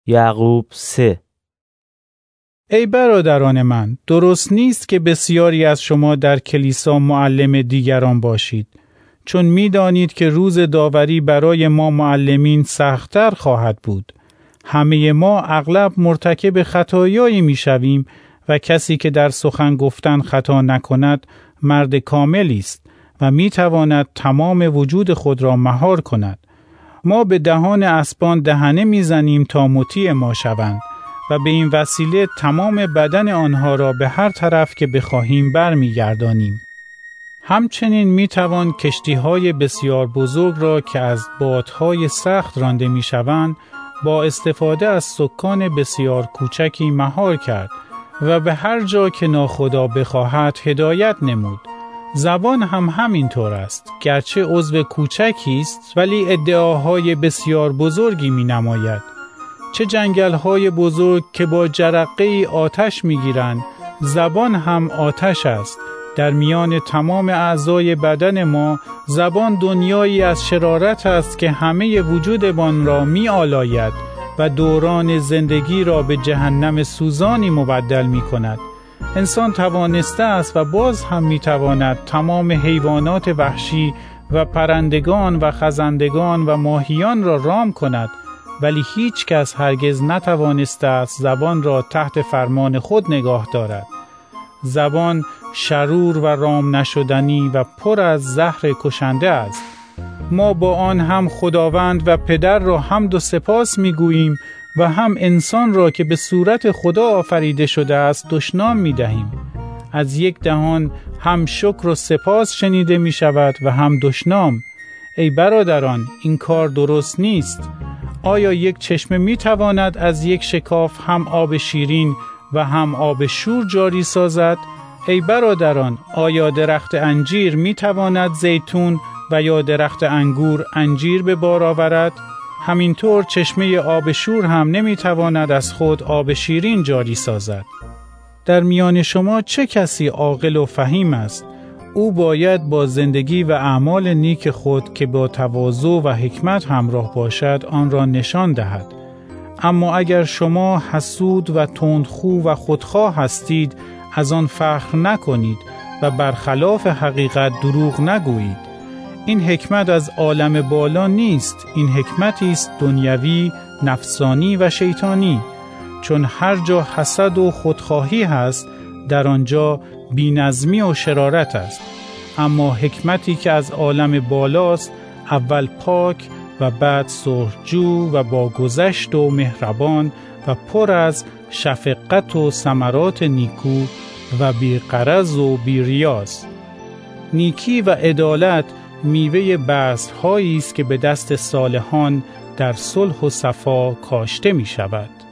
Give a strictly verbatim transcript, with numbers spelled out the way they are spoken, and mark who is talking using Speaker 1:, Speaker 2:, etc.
Speaker 1: یعقوب سه.
Speaker 2: ای برادران من، درست نیست که بسیاری از شما در کلیسا معلم دیگران باشید، چون می‌دانید که روز داوری برای ما معلمین سخت‌تر خواهد بود. همه ما اغلب مرتکب خطایایی می‌شویم و کسی که در سخن گفتن خطا نکند مرد کاملی است و می‌تواند تمام وجود خود را مهار کند. ما به دهان اسبان دهنه می‌زنیم تا مطیع ما شوند و به این وسیله تمام بدن آنها را به هر طرف که بخواهیم برمیگردانیم. همچنین میتوان کشتی‌های بسیار بزرگ را که از بادهای سخت رانده میشوند با استفاده از سکان بسیار کوچکی مهار کرد و به هر جا که ناخدا بخواهد هدایت نمود. زبان هم همینطور است، گرچه عضو کوچکی است ولی ادعاهای بسیار بزرگی مینماید. چه جنگل‌های بزرگ که با جرقه‌ای آتش می‌گیرند، زبان هم آتش است. در میان تمام اعضای بدن ما زبان دنیایی از شرارت است که همه وجودمان را می‌آلاید و دوران زندگی را به جهنم سوزانی مبدل می‌کند. انسان توانسته است و باز هم می‌تواند تمام حیوانات وحشی و پرندگان و خزندگان و ماهیان را رام کند، ولی هیچ کس هرگز نتوانسته است زبان را تحت فرمان خود نگاه دارد. زبان شرور و رام نشدنی و پر از زهر کشنده است. ما با آن هم خداوند و پدر را حمد و سپاس میگوییم و هم انسان را که به صورت خدا آفریده شده است دشنام میدهیم. از یک دهان هم شکر و سپاس شنیده می شود و هم دشنام. ای برادران، این کار درست نیست. آیا یک چشمه می تواند از یک شکاف هم آب شیرین و هم آب شور جاری سازد؟ ای برادران، آیا درخت انجیر می تواند زیتون و یا درخت انگور انجیر به بار آورد؟ همینطور چشمه آب شور هم نمی تواند از خود آب شیرین جاری سازد. در میان شما چه کسی عاقل و فهیم است؟ او باید با زندگی و اعمال نیک خود که با تواضع و حکمت همراه باشد آن را نشان دهد. اما اگر شما حسود و تندخو و خودخواه هستید، از آن فخر نکنید و برخلاف حقیقت دروغ نگویید. این حکمت از عالم بالا نیست، این حکمتی است دنیوی، نفسانی و شیطانی. چون هر جا حسد و خودخواهی هست، در آنجا بی‌نظمی و شرارت است. اما حکمتی که از عالم بالاست اول پاک و بعد صلحجو و با گذشت و مهربان و پر از شفقت و ثمرات نیکو و بی‌غرض و بی‌ریاست. نیکی و عدالت میوه بذرهایی است که به دست صالحان در صلح و صفا کاشته می شود.